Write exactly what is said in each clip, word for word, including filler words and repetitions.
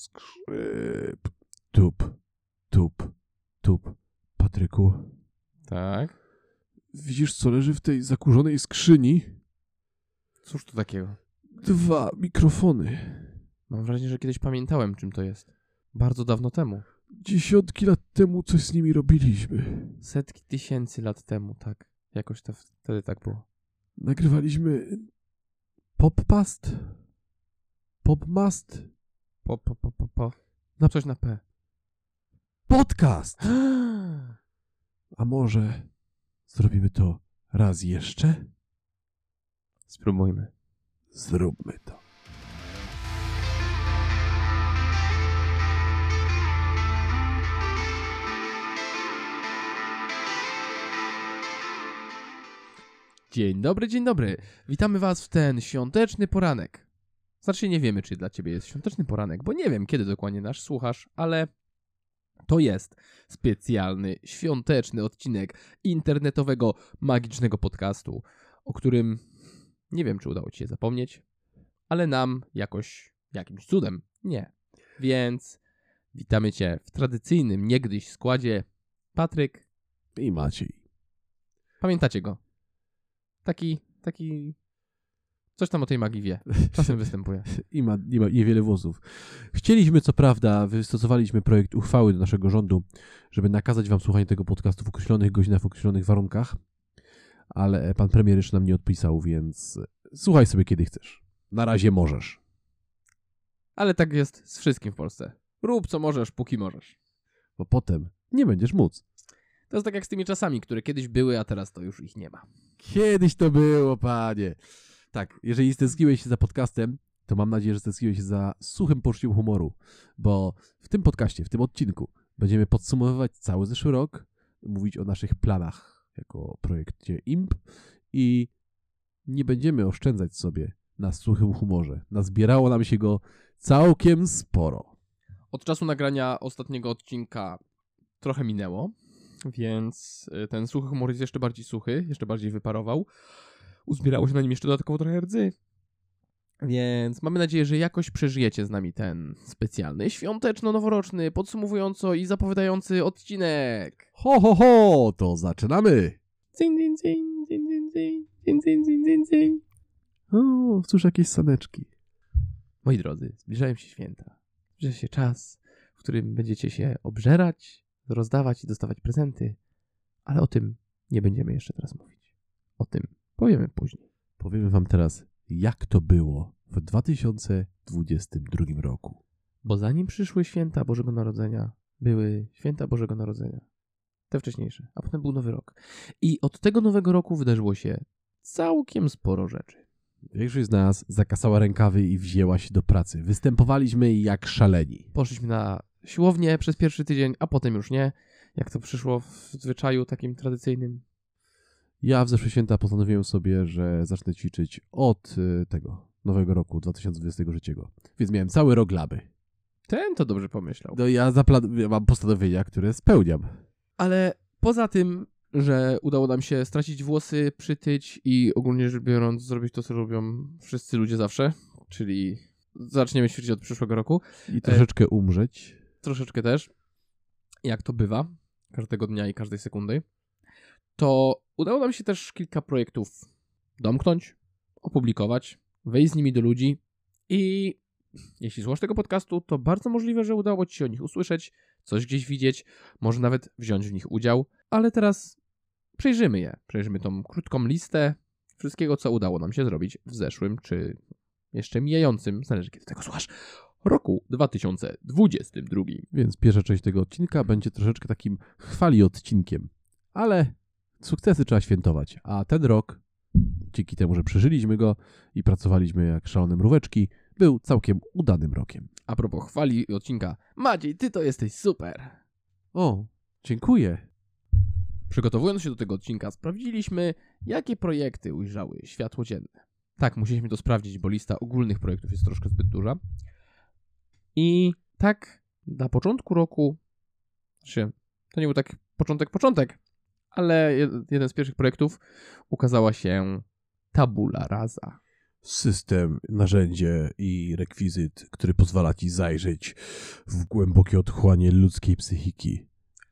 Skrzyp. Tup, tup, tup. Patryku, Tak? widzisz, co leży w tej zakurzonej skrzyni? Cóż to takiego? Dwa mikrofony. Mam wrażenie, że kiedyś pamiętałem, czym to jest. Bardzo dawno temu. Dziesiątki lat temu coś z nimi robiliśmy. Setki tysięcy lat temu, tak. Jakoś to wtedy tak było. Nagrywaliśmy Poppast? Popmast? Po, po, po, po, po. Na coś na P. Podcast! A może zrobimy to raz jeszcze? Spróbujmy. Zróbmy to. Dzień dobry, dzień dobry. Witamy was w ten świąteczny poranek. Znaczy nie wiemy, czy dla ciebie jest świąteczny poranek, bo nie wiem, kiedy dokładnie nas słuchasz, ale to jest specjalny, świąteczny odcinek internetowego, magicznego podcastu, o którym nie wiem, czy udało ci się zapomnieć, ale nam jakoś, jakimś cudem nie. Więc witamy cię w tradycyjnym niegdyś składzie Patryk I Maciej. Pamiętacie go? Taki, taki... Coś tam o tej magii wie. Czasem występuje. I ma, i ma niewiele włosów. Chcieliśmy, co prawda, wystosowaliśmy projekt uchwały do naszego rządu, żeby nakazać wam słuchanie tego podcastu w określonych godzinach, w określonych warunkach, ale pan premier jeszcze nam nie odpisał, więc słuchaj sobie, kiedy chcesz. Na razie możesz. Ale tak jest z wszystkim w Polsce. Rób co możesz, póki możesz. Bo potem nie będziesz móc. To jest tak jak z tymi czasami, które kiedyś były, a teraz to już ich nie ma. Kiedyś to było, panie. Tak, jeżeli stęskniłeś się za podcastem, to mam nadzieję, że stęskniłeś się za suchym poczuciem humoru, bo w tym podcaście, w tym odcinku będziemy podsumowywać cały zeszły rok, mówić o naszych planach jako projekcie I M P i nie będziemy oszczędzać sobie na suchym humorze. Nazbierało nam się go całkiem sporo. Od czasu nagrania ostatniego odcinka trochę minęło, więc ten suchy humor jest jeszcze bardziej suchy, jeszcze bardziej wyparował. Uzbierało się na nim jeszcze dodatkowo trochę rdzy. Więc mamy nadzieję, że jakoś przeżyjecie z nami ten specjalny, świąteczno-noworoczny, podsumowująco i zapowiadający odcinek. Ho, ho, ho, to zaczynamy! Zin, zin, zin, zin, zin, zin, zin, zin, zin, zin, zin. O, cóż, jakieś saneczki. Moi drodzy, zbliżają się święta. Zbliża się czas, w którym będziecie się obżerać, rozdawać i dostawać prezenty. Ale o tym nie będziemy jeszcze teraz mówić. O tym powiemy później. Powiemy wam teraz, jak to było w dwa tysiące dwudziestym drugim roku. Bo zanim przyszły święta Bożego Narodzenia, były święta Bożego Narodzenia. Te wcześniejsze. A potem był Nowy Rok. I od tego Nowego Roku wydarzyło się całkiem sporo rzeczy. Większość z nas zakasała rękawy i wzięła się do pracy. Występowaliśmy jak szaleni. Poszliśmy na siłownię przez pierwszy tydzień, a potem już nie. Jak to przyszło w zwyczaju takim tradycyjnym. Ja w zeszłe święta postanowiłem sobie, że zacznę ćwiczyć od y, tego Nowego Roku dwa tysiące dwudziestego trzeciego. Więc miałem cały rok laby. Ten to dobrze pomyślał. No ja, zaplan- ja mam postanowienia, które spełniam. Ale poza tym, że udało nam się stracić włosy, przytyć i ogólnie rzecz biorąc zrobić to, co robią wszyscy ludzie zawsze, czyli zaczniemy ćwiczyć od przyszłego roku. I troszeczkę e, umrzeć. Troszeczkę też, jak to bywa, każdego dnia i każdej sekundy. To udało nam się też kilka projektów domknąć, opublikować, wejść z nimi do ludzi i jeśli słuchasz tego podcastu, to bardzo możliwe, że udało ci się o nich usłyszeć, coś gdzieś widzieć, może nawet wziąć w nich udział, ale teraz przejrzymy je. Przejrzymy tą krótką listę wszystkiego, co udało nam się zrobić w zeszłym, czy jeszcze mijającym, zależy kiedy tego słuchasz, roku dwa tysiące dwudziestym drugim. Więc pierwsza część tego odcinka będzie troszeczkę takim chwali odcinkiem, ale sukcesy trzeba świętować, a ten rok, dzięki temu, że przeżyliśmy go i pracowaliśmy jak szalone mróweczki, był całkiem udanym rokiem. A propos chwali odcinka, Maciej, ty to jesteś super! O, dziękuję. Przygotowując się do tego odcinka, sprawdziliśmy, jakie projekty ujrzały światło dzienne. Tak, musieliśmy to sprawdzić, bo lista ogólnych projektów jest troszkę zbyt duża. I tak na początku roku, znaczy, to nie był tak początek, początek, ale jeden z pierwszych projektów ukazała się Tabula Rasa. System, narzędzie i rekwizyt, który pozwala ci zajrzeć w głębokie otchłanie ludzkiej psychiki.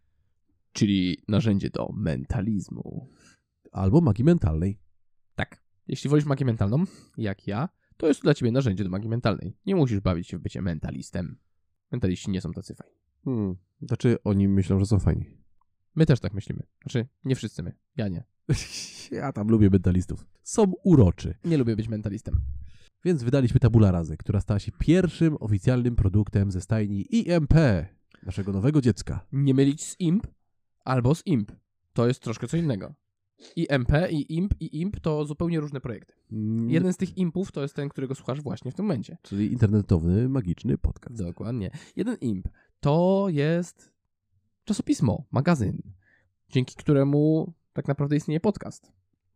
Czyli narzędzie do mentalizmu. Albo magii mentalnej. Tak. Jeśli wolisz magię mentalną, jak ja, to jest to dla ciebie narzędzie do magii mentalnej. Nie musisz bawić się w bycie mentalistem. Mentaliści nie są tacy fajni. Hmm. Znaczy, oni myślą, że są fajni. My też tak myślimy. Znaczy, nie wszyscy my. Ja nie. Ja tam lubię mentalistów. Są uroczy. Nie lubię być mentalistem. Więc wydaliśmy Tabula Rasę, która stała się pierwszym oficjalnym produktem ze stajni I M P, naszego nowego dziecka. Nie mylić z imp albo z imp. To jest troszkę co innego. I M P, i imp, i imp to zupełnie różne projekty. Mm, Jeden z tych impów to jest ten, którego słuchasz właśnie w tym momencie. Czyli internetowy, magiczny podcast. Dokładnie. Jeden imp to jest czasopismo, magazyn, dzięki któremu tak naprawdę istnieje podcast.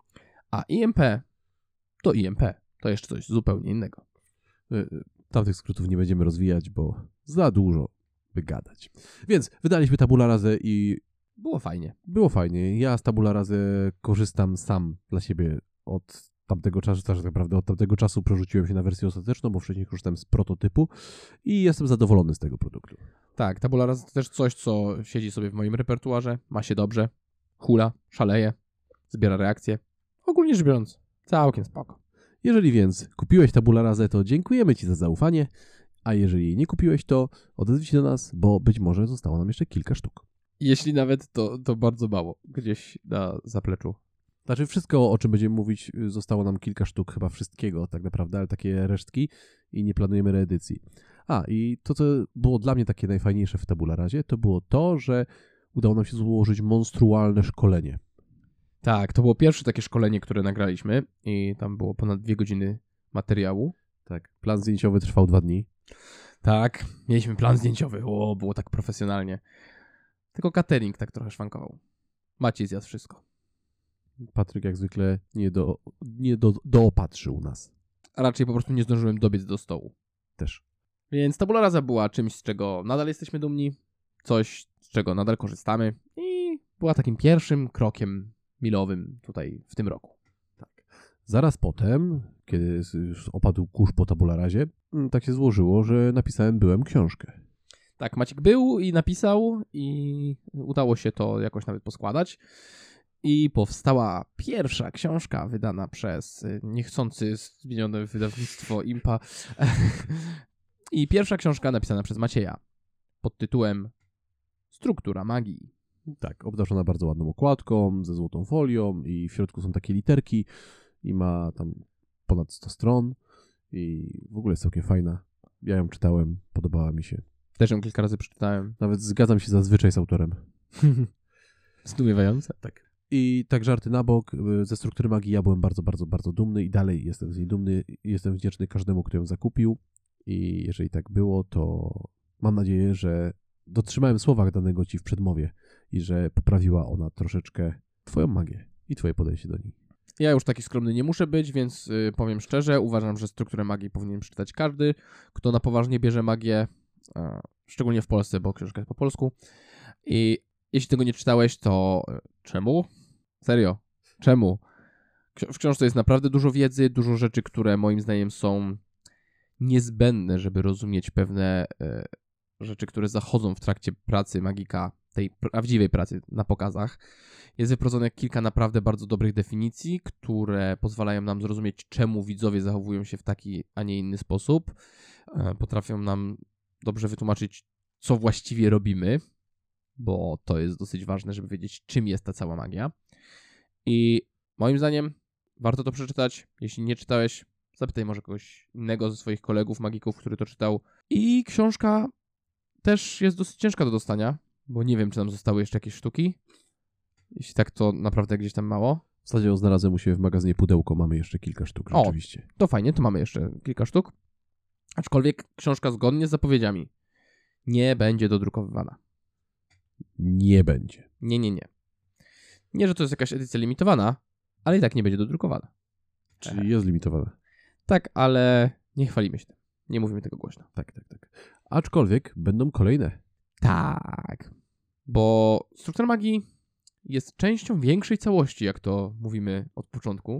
A I M P to I M P. To jeszcze coś zupełnie innego. Tamtych skrótów nie będziemy rozwijać, bo za dużo by gadać. Więc wydaliśmy Tabula Rasę i Było fajnie. było fajnie. Ja z Tabula Rasę korzystam sam dla siebie od tamtego czasu, tak naprawdę od tamtego czasu przerzuciłem się na wersję ostateczną, bo wcześniej korzystałem z prototypu i jestem zadowolony z tego produktu. Tak, Tabula Rasa to też coś, co siedzi sobie w moim repertuarze, ma się dobrze, hula, szaleje, zbiera reakcje. Ogólnie rzecz biorąc, całkiem spoko. Jeżeli więc kupiłeś Tabula Rasę, to dziękujemy Ci za zaufanie, a jeżeli jej nie kupiłeś, to odezwij się do nas, bo być może zostało nam jeszcze kilka sztuk. Jeśli nawet, to, to bardzo mało, gdzieś na zapleczu. Znaczy wszystko, o czym będziemy mówić, zostało nam kilka sztuk chyba wszystkiego tak naprawdę, ale takie resztki i nie planujemy reedycji. A i to, co było dla mnie takie najfajniejsze w Tabula Rasie, to było to, że udało nam się złożyć monstrualne szkolenie. Tak, to było pierwsze takie szkolenie, które nagraliśmy i tam było ponad dwie godziny materiału. Tak, plan zdjęciowy trwał dwa dni. Tak, mieliśmy plan zdjęciowy, o, było tak profesjonalnie. Tylko catering tak trochę szwankował. Maciej zjadł wszystko. Patryk jak zwykle nie, do, nie do, doopatrzył nas. A raczej po prostu nie zdążyłem dobiec do stołu. Też. Więc Tabula Rasa była czymś, z czego nadal jesteśmy dumni, coś, z czego nadal korzystamy i była takim pierwszym krokiem milowym tutaj w tym roku. Tak. Zaraz potem, kiedy już opadł kurz po Tabula Rasie, tak się złożyło, że napisałem byłem książkę. Tak, Maciek był i napisał i udało się to jakoś nawet poskładać. I powstała pierwsza książka wydana przez niechcący zmienione wydawnictwo Impa. I pierwsza książka napisana przez Macieja pod tytułem Struktura magii. Tak, obdarzona bardzo ładną okładką, ze złotą folią i w środku są takie literki i ma tam ponad sto stron i w ogóle jest całkiem fajna. Ja ją czytałem, podobała mi się. Też ją kilka razy przeczytałem. Nawet zgadzam się zazwyczaj z autorem. Zdumiewające. Tak. I tak żarty na bok, ze struktury magii ja byłem bardzo, bardzo, bardzo dumny i dalej jestem z niej dumny. Jestem wdzięczny każdemu, kto ją zakupił i jeżeli tak było, to mam nadzieję, że dotrzymałem słowa danego Ci w przedmowie i że poprawiła ona troszeczkę Twoją magię i Twoje podejście do niej. Ja już taki skromny nie muszę być, więc yy, powiem szczerze, uważam, że strukturę magii powinien przeczytać każdy, kto na poważnie bierze magię, a, szczególnie w Polsce, bo książka jest po polsku. I jeśli tego nie czytałeś, to czemu? Serio, czemu? W książce jest naprawdę dużo wiedzy, dużo rzeczy, które moim zdaniem są niezbędne, żeby rozumieć pewne e, rzeczy, które zachodzą w trakcie pracy magika, tej prawdziwej pracy na pokazach. Jest wyprowadzone kilka naprawdę bardzo dobrych definicji, które pozwalają nam zrozumieć, czemu widzowie zachowują się w taki, a nie inny sposób. E, potrafią nam dobrze wytłumaczyć, co właściwie robimy, bo to jest dosyć ważne, żeby wiedzieć, czym jest ta cała magia. I moim zdaniem warto to przeczytać. Jeśli nie czytałeś, zapytaj może kogoś innego ze swoich kolegów magików, który to czytał. I książka też jest dosyć ciężka do dostania, bo nie wiem, czy nam zostały jeszcze jakieś sztuki. Jeśli tak, to naprawdę gdzieś tam mało. W zasadzie znalazłem u siebie w magazynie Pudełko, mamy jeszcze kilka sztuk rzeczywiście. O, to fajnie, to mamy jeszcze kilka sztuk. Aczkolwiek książka zgodnie z zapowiedziami nie będzie dodrukowywana. Nie będzie. Nie, nie, nie. Nie, że to jest jakaś edycja limitowana, ale i tak nie będzie dodrukowana. Czyli jest limitowana. Tak, ale nie chwalimy się tym. Nie mówimy tego głośno. Tak, tak, tak. Aczkolwiek będą kolejne. Tak. Bo struktura magii jest częścią większej całości, jak to mówimy od początku.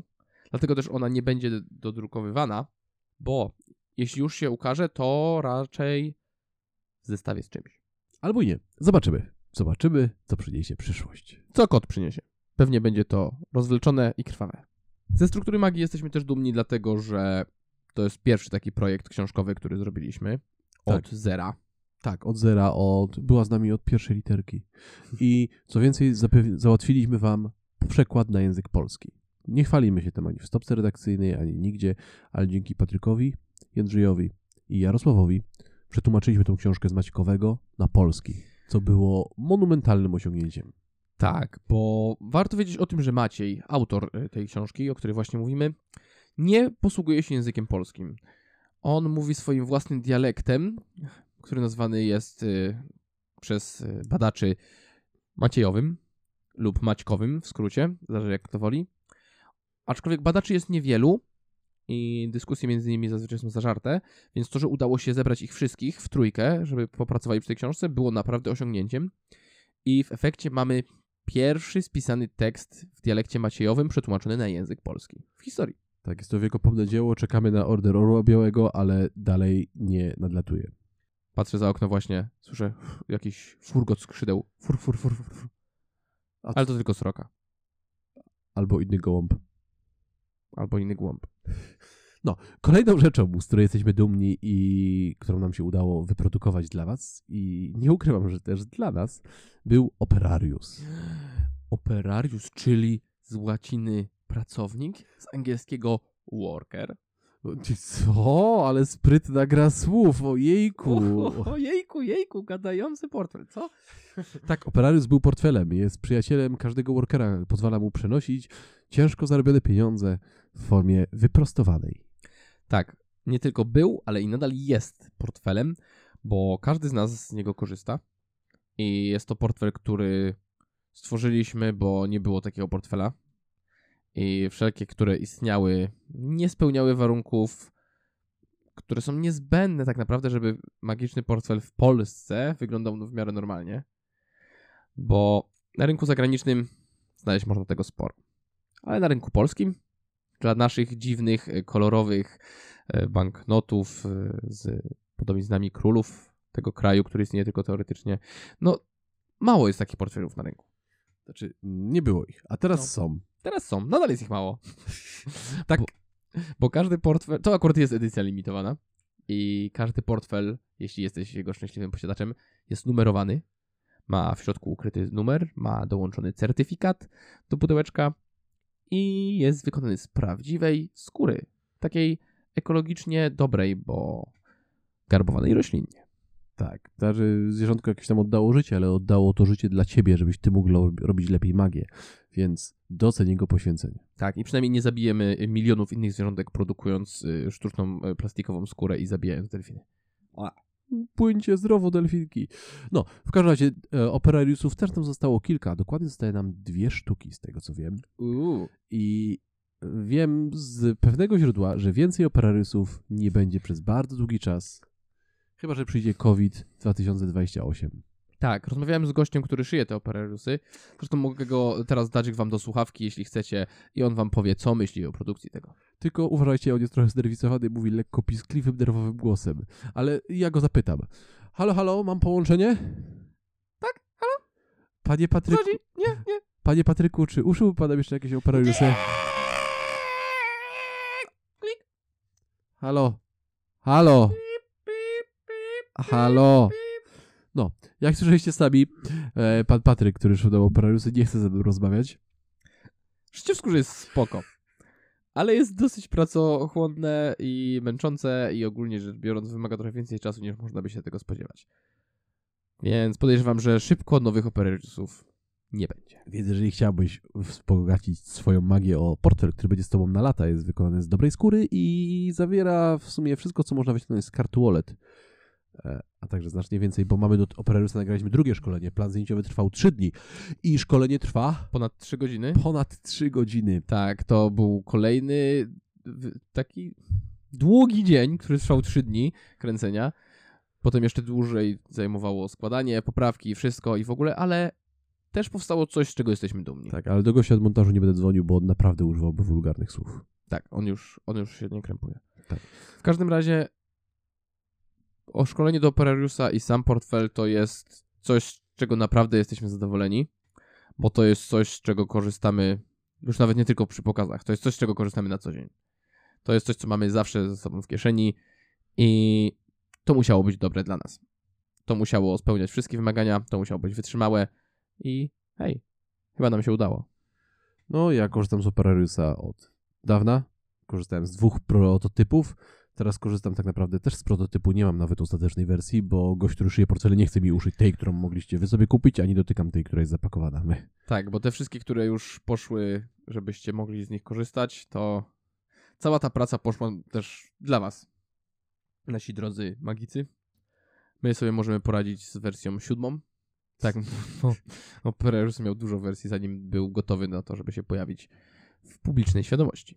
Dlatego też ona nie będzie dodrukowywana, bo jeśli już się ukaże, to raczej w zestawie z czymś. Albo i nie. Zobaczymy. Zobaczymy, co przyniesie przyszłość. Co kod przyniesie? Pewnie będzie to rozwleczone i krwawe. Ze struktury magii jesteśmy też dumni, dlatego że to jest pierwszy taki projekt książkowy, który zrobiliśmy od Tak. zera. Tak, od zera, od, była z nami od pierwszej literki. I co więcej, zapew- załatwiliśmy wam przekład na język polski. Nie chwalimy się tym ani w stopce redakcyjnej, ani nigdzie, ale dzięki Patrykowi, Jędrzejowi i Jarosławowi przetłumaczyliśmy tą książkę z maćkowego na polski, co było monumentalnym osiągnięciem. Tak, bo warto wiedzieć o tym, że Maciej, autor tej książki, o której właśnie mówimy, nie posługuje się językiem polskim. On mówi swoim własnym dialektem, który nazwany jest y, przez y, badaczy maciejowym lub maćkowym w skrócie, zależy jak kto woli. Aczkolwiek badaczy jest niewielu i dyskusje między nimi zazwyczaj są zażarte, więc to, że udało się zebrać ich wszystkich w trójkę, żeby popracowali przy tej książce, było naprawdę osiągnięciem. I w efekcie mamy pierwszy spisany tekst w dialekcie maciejowym przetłumaczony na język polski w historii. Tak, jest to wiekopomne dzieło, czekamy na order Orła Białego, ale dalej nie nadlatuje. Patrzę za okno właśnie, słyszę jakiś furgot skrzydeł. Fur, fur, fur, fur, fur. Ale to tylko sroka. Albo inny gołąb. Albo inny głąb. No, kolejną rzeczą, z której jesteśmy dumni i którą nam się udało wyprodukować dla was i nie ukrywam, że też dla nas, był Operarius. Operarius, czyli z łaciny pracownik, z angielskiego worker. Co? Ale sprytna gra słów, ojejku. O, jejku, jejku, gadający portfel, co? Tak, Operarius był portfelem, jest przyjacielem każdego workera, pozwala mu przenosić ciężko zarobione pieniądze w formie wyprostowanej. Tak, nie tylko był, ale i nadal jest portfelem, bo każdy z nas z niego korzysta i jest to portfel, który stworzyliśmy, bo nie było takiego portfela i wszelkie, które istniały, nie spełniały warunków, które są niezbędne tak naprawdę, żeby magiczny portfel w Polsce wyglądał no w miarę normalnie, bo na rynku zagranicznym znaleźć można tego sporo, ale na rynku polskim dla naszych dziwnych, kolorowych banknotów z podobiznami królów tego kraju, który istnieje tylko teoretycznie, no mało jest takich portfelów na rynku. Znaczy, nie było ich, a teraz No. są. Teraz są, nadal jest ich mało. Tak. Bo, bo każdy portfel, to akurat jest edycja limitowana i każdy portfel, jeśli jesteś jego szczęśliwym posiadaczem, jest numerowany. Ma w środku ukryty numer, ma dołączony certyfikat do pudełeczka i jest wykonany z prawdziwej skóry. Takiej ekologicznie dobrej, bo garbowanej roślinnie. Tak, znaczy zwierzątko jakieś tam oddało życie, ale oddało to życie dla ciebie, żebyś ty mógł lo- robić lepiej magię, więc doceń jego poświęcenie. Tak, i przynajmniej nie zabijemy milionów innych zwierzątek, produkując y, sztuczną y, plastikową skórę i zabijając delfiny. Płyńcie zdrowo, delfinki. No, w każdym razie e, Operariusów też nam zostało kilka, dokładnie zostaje nam dwie sztuki z tego co wiem. Uuu. I wiem z pewnego źródła, że więcej Operariusów nie będzie przez bardzo długi czas, chyba że przyjdzie COVID dwa tysiące dwudziesty ósmy. Tak, rozmawiałem z gościem, który szyje te Operariusy. Zresztą mogę go teraz dać wam do słuchawki, jeśli chcecie, i on wam powie, co myśli o produkcji tego. Tylko uważajcie, on jest trochę znerwicowany i mówi lekko piskliwym, nerwowym głosem. Ale ja go zapytam. Halo, halo, mam połączenie? Tak, halo? Panie Patryku, Chodzi? Nie, nie. panie Patryku, czy uszył pan jeszcze jakieś Operariusy? Klik. Halo, halo, halo. No, jak słyszeliście sami, e, pan Patryk, który szedł do Operariusy, nie chce ze mną rozmawiać. Życie w skórze jest spoko, ale jest dosyć pracochłonne i męczące i ogólnie rzecz biorąc wymaga trochę więcej czasu, niż można by się tego spodziewać. Więc podejrzewam, że szybko nowych Operariusów nie będzie. Więc jeżeli chciałbyś wzbogacić swoją magię o portfel, który będzie z tobą na lata, jest wykonany z dobrej skóry i zawiera w sumie wszystko, co można wyciągnąć z kartu wallet, a także znacznie więcej, bo mamy do Operariusa nagraliśmy drugie szkolenie. Plan zdjęciowy trwał trzy dni i szkolenie trwa Ponad trzy godziny? ponad trzy godziny. Tak, to był kolejny taki długi dzień, który trwał trzy dni kręcenia. Potem jeszcze dłużej zajmowało składanie, poprawki, wszystko i w ogóle, ale też powstało coś, z czego jesteśmy dumni. Tak, ale do gościa od montażu nie będę dzwonił, bo on naprawdę używałby wulgarnych słów. Tak, on już, on już się nie krępuje. Tak. W każdym razie o szkolenie do Operariusa i sam portfel to jest coś, z czego naprawdę jesteśmy zadowoleni, bo to jest coś, z czego korzystamy już nawet nie tylko przy pokazach. To jest coś, z czego korzystamy na co dzień. To jest coś, co mamy zawsze ze sobą w kieszeni i to musiało być dobre dla nas. To musiało spełniać wszystkie wymagania, to musiało być wytrzymałe i hej, chyba nam się udało. No, ja korzystam z Operariusa od dawna. Korzystałem z dwóch prototypów. Teraz korzystam tak naprawdę też z prototypu. Nie mam nawet ostatecznej wersji, bo gość, który szyje portfele, nie chce mi uszyć tej, którą mogliście wy sobie kupić, ani dotykam tej, która jest zapakowana. My. Tak, bo te wszystkie, które już poszły, żebyście mogli z nich korzystać, to cała ta praca poszła też dla was, nasi drodzy magicy. My sobie możemy poradzić z wersją siódmą. Tak, bo Operarius miał dużo wersji, zanim był gotowy na to, żeby się pojawić w publicznej świadomości.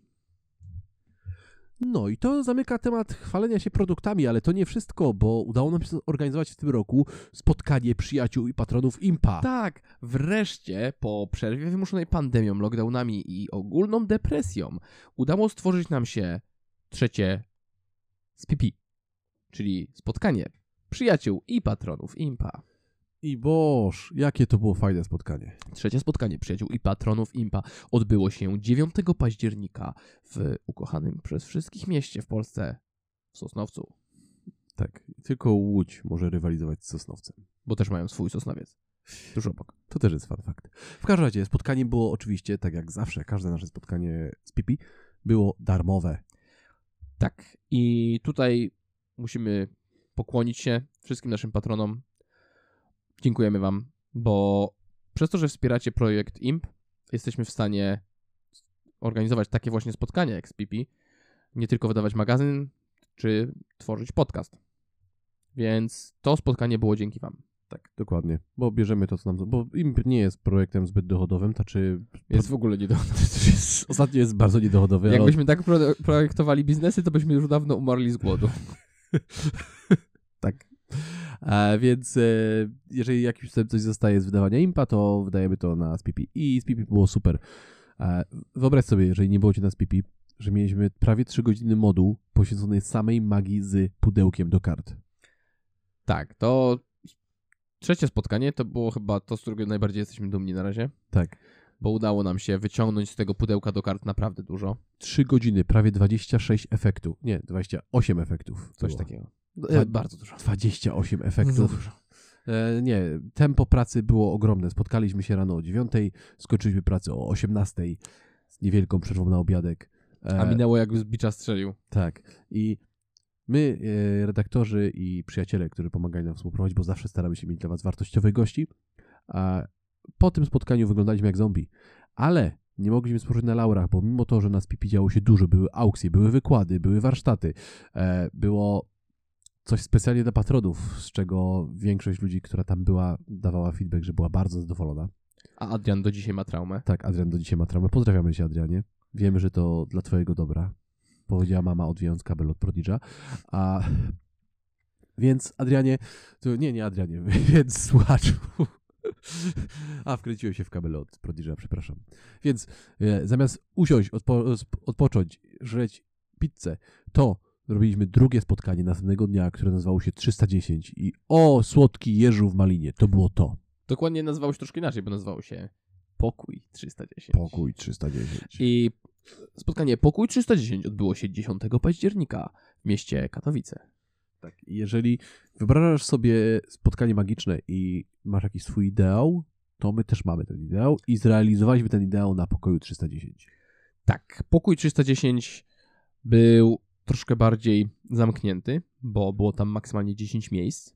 No i to zamyka temat chwalenia się produktami, ale to nie wszystko, bo udało nam się zorganizować w tym roku spotkanie przyjaciół i patronów Impa. Tak, wreszcie po przerwie wymuszonej pandemią, lockdownami i ogólną depresją udało stworzyć nam się trzecie S P P, czyli spotkanie przyjaciół i patronów Impa. I boż, jakie to było fajne spotkanie. Trzecie spotkanie przyjaciół i patronów Impa odbyło się dziewiątego października w ukochanym przez wszystkich mieście w Polsce w Sosnowcu. Tak, tylko Łódź może rywalizować z Sosnowcem. Bo też mają swój Sosnowiec. Tuż obok. To też jest fun fact. W każdym razie spotkanie było oczywiście, tak jak zawsze, każde nasze spotkanie z P P było darmowe. Tak. I tutaj musimy pokłonić się wszystkim naszym patronom. Dziękujemy wam, bo przez to, że wspieracie projekt Imp, jesteśmy w stanie organizować takie właśnie spotkania jak z P P, nie tylko wydawać magazyn, czy tworzyć podcast. Więc to spotkanie było dzięki wam. Tak, dokładnie. Bo bierzemy to, co nam... Bo Imp nie jest projektem zbyt dochodowym, to czy... Jest w ogóle niedochodowy. Ostatnio jest bardzo niedochodowy. Jakbyśmy ale... tak pro- projektowali biznesy, to byśmy już dawno umarli z głodu. Tak. A więc e, jeżeli jakiś coś zostaje z wydawania Impa, to wydajemy to na S P P. I S P P było super. E, wyobraź sobie, jeżeli nie było cię na S P P, że mieliśmy prawie trzy godziny moduł poświęconej samej magii z pudełkiem do kart. Tak, to trzecie spotkanie to było chyba to, z którego najbardziej jesteśmy dumni na razie. Tak. Bo udało nam się wyciągnąć z tego pudełka do kart naprawdę dużo. Trzy godziny, prawie dwadzieścia sześć efektów. Nie, dwadzieścia osiem efektów. Coś było. takiego. E, bardzo dużo. dwadzieścia osiem efektów. Dużo. E, nie, tempo pracy było ogromne. Spotkaliśmy się rano o dziewiątej, skończyliśmy pracę o osiemnastej z niewielką przerwą na obiadek. E, A minęło jakby z bicza strzelił. Tak. I my, e, redaktorzy i przyjaciele, którzy pomagali nam współprowadzić, bo zawsze staramy się mieć dla was wartościowych gości, a po tym spotkaniu wyglądaliśmy jak zombie. Ale nie mogliśmy spocząć na laurach, bo mimo to, że na S P P działo się dużo, były aukcje, były wykłady, były warsztaty, e, było coś specjalnie dla patronów, z czego większość ludzi, która tam była, dawała feedback, że była bardzo zadowolona. A Adrian do dzisiaj ma traumę. Tak, Adrian do dzisiaj ma traumę. Pozdrawiamy cię, Adrianie. Wiemy, że to dla twojego dobra. Powiedziała mama, odwijając kabel od Prodig'a. A więc Adrianie, to nie, nie Adrianie, więc słuchaczu. A, wkręciłem się w kabel od Prodig'a, przepraszam. Więc e, zamiast usiąść, odpo- odpocząć, żreć pizzę, to robiliśmy drugie spotkanie następnego dnia, które nazywało się trzysta dziesięć i o, słodki jeżu w malinie, to było to. Dokładnie nazywało się troszkę inaczej, bo nazywało się Pokój trzysta dziesięć. Pokój trzysta dziesięć. I spotkanie Pokój trzysta dziesięć odbyło się dziesiątego października w mieście Katowice. Tak, jeżeli wyobrażasz sobie spotkanie magiczne i masz jakiś swój ideał, to my też mamy ten ideał i zrealizowaliśmy ten ideał na Pokoju trzysta dziesięć. Tak, Pokój trzysta dziesięć był troszkę bardziej zamknięty, bo było tam maksymalnie dziesięć miejsc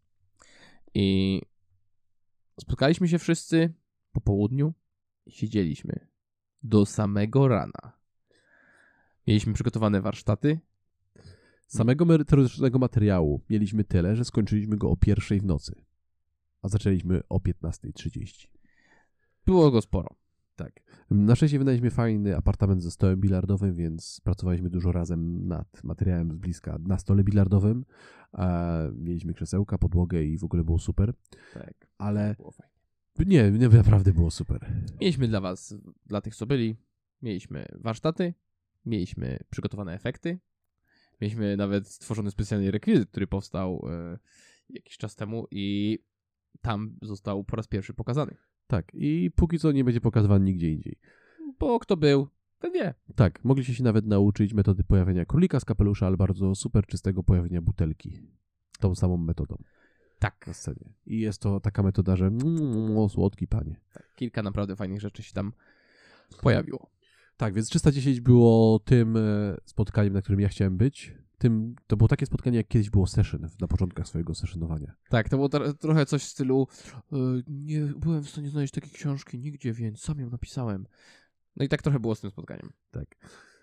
i spotkaliśmy się wszyscy po południu i siedzieliśmy do samego rana. Mieliśmy przygotowane warsztaty. Samego merytorycznego materiału mieliśmy tyle, że skończyliśmy go o pierwszej w nocy, a zaczęliśmy o piętnasta trzydzieści. Było go sporo. Tak. Na szczęście wynajęliśmy fajny apartament ze stołem bilardowym, więc pracowaliśmy dużo razem nad materiałem z bliska na stole bilardowym. A mieliśmy krzesełka, podłogę i w ogóle było super. Tak. Ale było fajnie. Nie, nie, naprawdę było super. Mieliśmy dla was, dla tych co byli, mieliśmy warsztaty, mieliśmy przygotowane efekty, mieliśmy nawet stworzony specjalny rekwizyt, który powstał e, jakiś czas temu i tam został po raz pierwszy pokazany. Tak, i póki co nie będzie pokazywany nigdzie indziej. Bo kto był, ten wie. Tak, mogliście się nawet nauczyć metody pojawienia królika z kapelusza, ale bardzo super czystego pojawienia butelki. Tą samą metodą Tak. na scenie. I jest to taka metoda, że mm, słodki panie. tak. Kilka naprawdę fajnych rzeczy się tam pojawiło. Tak, więc trzysta dziesięć było tym e, spotkaniem, na którym ja chciałem być. Tym, to było takie spotkanie, jak kiedyś było session, na początkach swojego sessionowania. Tak, to było tro- trochę coś w stylu y, nie byłem w stanie znaleźć takiej książki nigdzie, więc sam ją napisałem. No i tak trochę było z tym spotkaniem. Tak.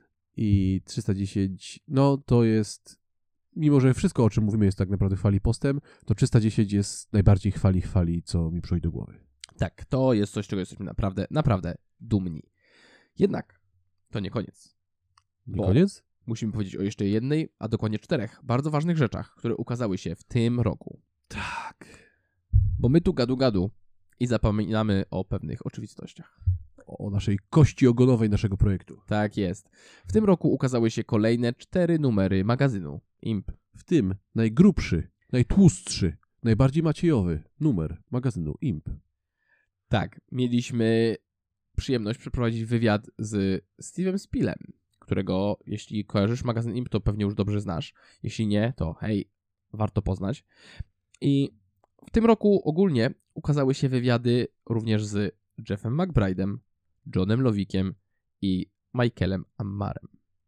I trzysta dziesięć, no to jest, mimo że wszystko, o czym mówimy, jest tak naprawdę chwali postem, to trzysta dziesięć jest najbardziej chwali chwali, co mi przychodzi do głowy. Tak, to jest coś, czego jesteśmy naprawdę, naprawdę dumni. Jednak to nie koniec. Nie Bo- koniec? Musimy powiedzieć o jeszcze jednej, a dokładnie czterech bardzo ważnych rzeczach, które ukazały się w tym roku. Tak. Bo my tu gadu gadu i zapominamy o pewnych oczywistościach. O naszej kości ogonowej naszego projektu. Tak jest. W tym roku ukazały się kolejne cztery numery magazynu Imp. W tym najgrubszy, najtłustszy, najbardziej maciejowy numer magazynu Imp. Tak, mieliśmy przyjemność przeprowadzić wywiad z Steve'em Spielem, którego, jeśli kojarzysz magazyn Imp, to pewnie już dobrze znasz. Jeśli nie, to hej, warto poznać. I w tym roku ogólnie ukazały się wywiady również z Jeffem McBride'em, Johnem Lowikiem i Michaelem Ammarem.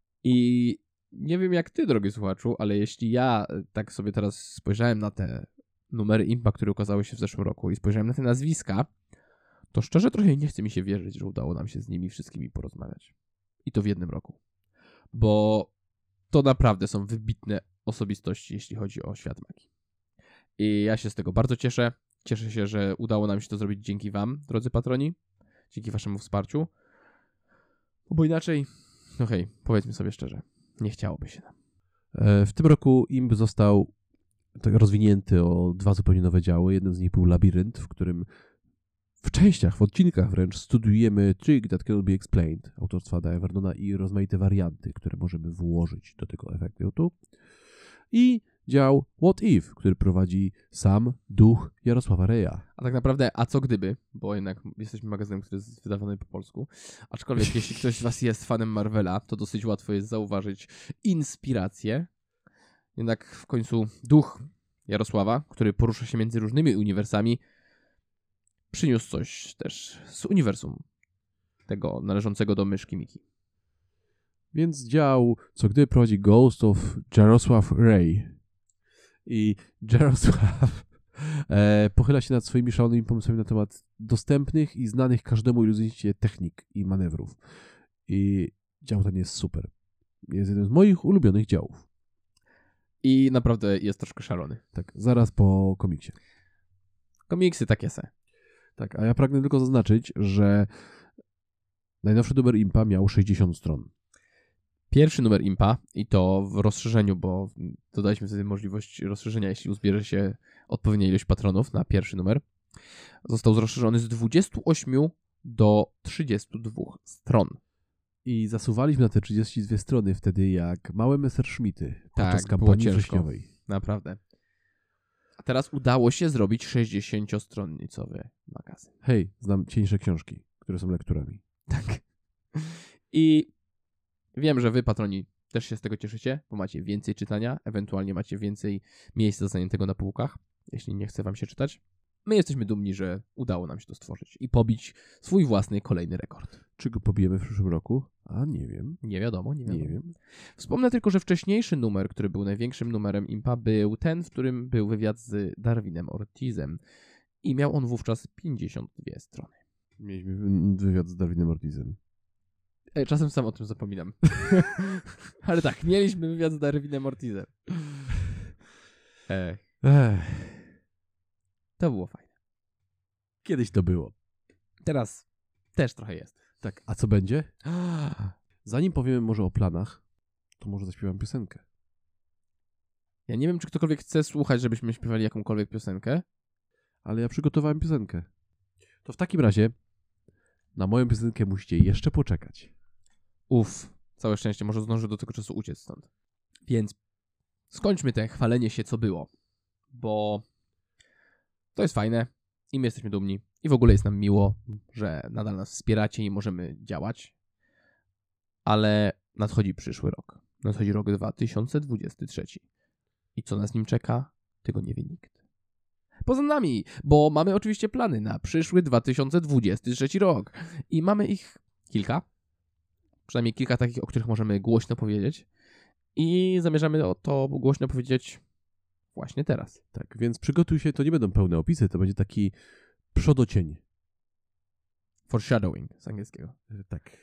I nie wiem jak ty, drogi słuchaczu, ale jeśli ja tak sobie teraz spojrzałem na te numery Impa, które ukazały się w zeszłym roku i spojrzałem na te nazwiska, to szczerze trochę nie chce mi się wierzyć, że udało nam się z nimi wszystkimi porozmawiać. I to w jednym roku. Bo to naprawdę są wybitne osobistości, jeśli chodzi o świat magii. I ja się z tego bardzo cieszę. Cieszę się, że udało nam się to zrobić dzięki wam, drodzy patroni. Dzięki waszemu wsparciu. Bo inaczej, no hej, powiedzmy sobie szczerze, nie chciałoby się nam. E, W tym roku Imp został tak rozwinięty o dwa zupełnie nowe działy. Jeden z nich był Labirynt, w którym w częściach, w odcinkach wręcz studiujemy Trick That Cannot Be Explained autorstwa Daya Vernona i rozmaite warianty, które możemy włożyć do tego efektu. I dział What If, który prowadzi sam duch Jarosława Reja. A tak naprawdę, a co gdyby, bo jednak jesteśmy magazynem, który jest wydawany po polsku, aczkolwiek jeśli ktoś z was jest fanem Marvela, to dosyć łatwo jest zauważyć inspirację. Jednak w końcu duch Jarosława, który porusza się między różnymi uniwersami, przyniósł coś też z uniwersum tego należącego do myszki Miki. Więc dział, co gdy prowadzi Ghost of Jarosław Ray. I Jarosław e, pochyla się nad swoimi szalonymi pomysłami na temat dostępnych i znanych każdemu iluzjoniście technik i manewrów. I dział ten jest super. Jest jednym z moich ulubionych działów. I naprawdę jest troszkę szalony. Tak, zaraz po komiksie. Komiksy takie se. Tak, a ja pragnę tylko zaznaczyć, że najnowszy numer Impa miał sześćdziesiąt stron. Pierwszy numer Impa i to w rozszerzeniu, bo dodaliśmy wtedy możliwość rozszerzenia, jeśli uzbierze się odpowiednia ilość patronów na pierwszy numer. Został rozszerzony z dwudziestu ośmiu do trzydziestu dwóch stron. I zasuwaliśmy na te trzydzieści dwie strony wtedy jak małe Messerschmitty podczas Tak, było kampanii ciężko. wrześniowej. Naprawdę. A teraz udało się zrobić sześćdziesięciostronicowy magazyn. Hej, znam cieńsze książki, które są lekturami. Tak. I wiem, że wy, patroni, też się z tego cieszycie, bo macie więcej czytania, ewentualnie macie więcej miejsca zajętego na półkach, jeśli nie chce wam się czytać. My jesteśmy dumni, że udało nam się to stworzyć i pobić swój własny kolejny rekord. Czy go pobijemy w przyszłym roku? A nie wiem. Nie wiadomo, nie wiadomo. Nie wiem. Wspomnę tylko, że wcześniejszy numer, który był największym numerem Impa, był ten, w którym był wywiad z Darwinem Ortizem i miał on wówczas pięćdziesiąt dwie strony. Mieliśmy wywiad z Darwinem Ortizem. Ej, czasem sam o tym zapominam. Ale tak, mieliśmy wywiad z Darwinem Ortizem. Ech, Ech, to było fajne. kiedyś to było. Teraz też trochę jest. Tak, a co będzie? Zanim powiemy może o planach, to może zaśpiewam piosenkę. Ja nie wiem, czy ktokolwiek chce słuchać, żebyśmy śpiewali jakąkolwiek piosenkę. Ale ja przygotowałem piosenkę. To w takim razie na moją piosenkę musicie jeszcze poczekać. Uff, Całe szczęście, może zdąży do tego czasu uciec stąd. Więc skończmy te chwalenie się, co było. Bo to jest fajne i my jesteśmy dumni. I w ogóle jest nam miło, że nadal nas wspieracie i możemy działać. Ale nadchodzi przyszły rok. Nadchodzi rok dwa tysiące dwudziesty trzeci. I co nas nim czeka, tego nie wie nikt. Poza nami, bo mamy oczywiście plany na przyszły dwa tysiące dwudziesty trzeci rok. I mamy ich kilka. Przynajmniej kilka takich, o których możemy głośno powiedzieć. I zamierzamy o to głośno powiedzieć właśnie teraz. Tak, więc przygotuj się, to nie będą pełne opisy, to będzie taki przodocień. Foreshadowing z angielskiego. Tak.